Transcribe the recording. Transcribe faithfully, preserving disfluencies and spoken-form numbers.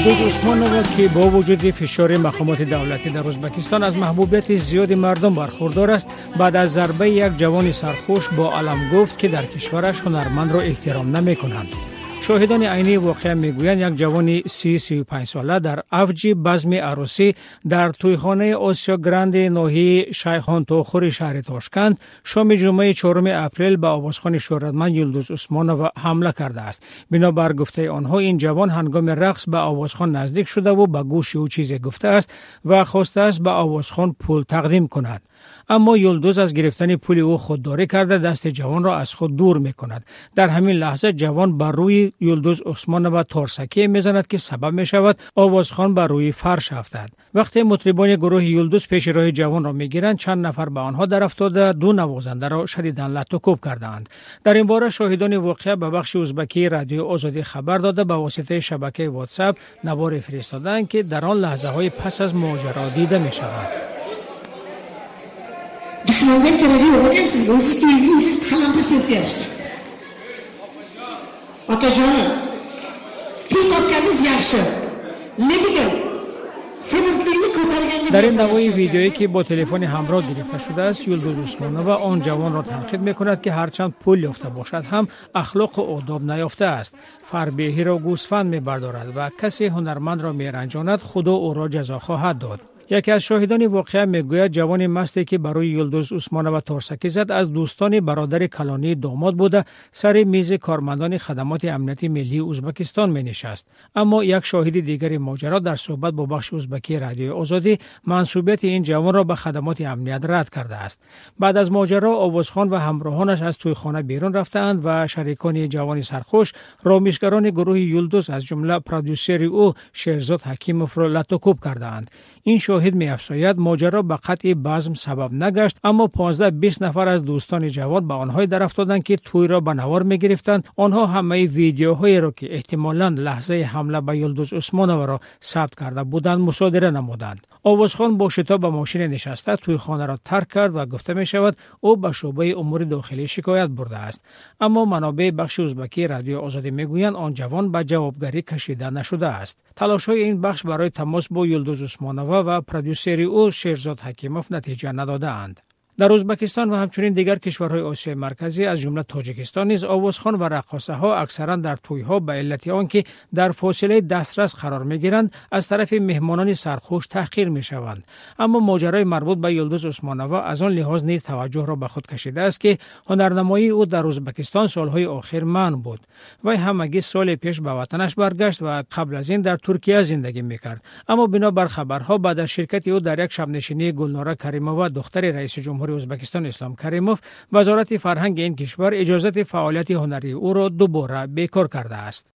یلدوز عثمانووا که با وجود فشار مقامات دولتی در ازبکستان از محبوبیت زیاد مردم برخوردار است، بعد از ضربه یک جوان سرخوش با علم گفت که در کشورش هنرمند را احترام نمی‌کنند. شاهدان عینی واقعه میگویند یک جوان سی سی و پنج ساله در اوج بزم عروسی در تویخانه آسیا گراند ناحیه شیخان تاخور شهر تاشکند شام جمعه چهارم اپریل به آوازخوان شهرتمند یلدوز عثمانووا حمله کرده است. بنابر گفته آنها این جوان هنگام رقص به آوازخوان نزدیک شده و به گوش او چیزی گفته است و خواسته است به آوازخوان پول تقدیم کند. اما یلدوز از گرفتن پول او خودداری کرده دست جوان را از خود دور می کند. در همین لحظه جوان بر روی یلدوز عثمانووا تارسکی میزند که سبب می شود آوازخوان بر روی فرش افتد. وقتی مطربان گروه یلدوز پیش راه جوان را می گیرند، چند نفر به آنها در افتاده دو نوازنده را شدیداً لط و کوب کردند. در این باره شاهدان واقعه به بخش ازبکی رادیو آزادی خبر داده به واسطه شبکه واتساپ نوار فرستادند که در آن لحظه های پس از ماجرا دیده می شود. Düşmanlar görevli olacaksınız. O siz temizliğiniz, siz talampız yapıyorsunuz. Aka canım, pul topgadınız yaxşı. Ne dedim? Semizliğini ko'targanda در این نوای ویدیویی که با تلفن همراه گرفته شده است، یلدوز عثمانووا آن جوان را تنقید می‌کند که هرچند پول یافته باشد هم اخلاق و آداب نیافته است. فربهی را گوسفند می‌بردارد و کسی هنرمند را می‌رنجاند، خدا او را جزا خواهد داد. یکی از شاهدان واقعه میگوید جوان مستی که برای یلدوز عثمانووا تارسکی زد از دوستان برادر کلانی داماد بوده سر میز کارمندان خدمات امنیتی ملی ازبکستان می نشست. اما یک شاهد دیگر ماجرا در صحبت با بخش ازبکی رادیو آزادی منسوبیت این جوان را به خدمات امنیت رد کرده است. بعد از ماجرا آوازخوان و همراهانش از تویخانه بیرون رفتند و شریکان جوان سرخوش رامشگران گروه یلدوز از جمله پرودوسر او شهرزاد حکیموف را لط و کوب کردند. این شاهد می افزاید ماجرا به قطع بزم سبب نگشت، اما پانزده بیست نفر از دوستان جوان به آنها در افتادند که توی را به نوار می گرفتند. آنها همه ویدیوهایی را که احتمالاً لحظه حمله به یلدوز عثمانووا را ثبت کرده بودند مصادره نمودند. آوازخوان با شتاب به ماشین نشسته توی خانه را ترک کرد و گفته می شود او به شعبه امور داخلی شکایت برده است. اما منابع بخش ازبکی رادیو آزادی می گویند آن جوان به جوابگری کشیده نشده است. تلاش های این بخش برای تماس با یلدوز عثمانووا و پرودوسر او شهرزاد حکیموف نتیجه نداده‌اند. در ازبکستان و همچنین دیگر کشورهای آسیای مرکزی از جمله تاجیکستان نیز آوازخوان و رقاصه ها اکثرا در توی‌ها به علت آنکه در فاصله دسترس قرار می‌گیرند از طرف مهمانان سرخوش تحقیر می‌شوند. اما ماجرای مربوط به یلدوز عثمانووا از آن لحاظ نیز توجه را به خود کشیده است که هنرنمایی او در ازبکستان سالهای اخیر منع بود. وی همگی سال پیش به وطنش برگشت و قبل از این در ترکیه زندگی می‌کرد. اما بنابر خبرها بعد از شرکت او در یک شب نشینی گلناره کریمووا دختر رئیس جمهور ازبکستان اسلام کریموف، وزارت فرهنگ این کشور اجازه فعالیت هنری او را دوباره بیکار کرده است.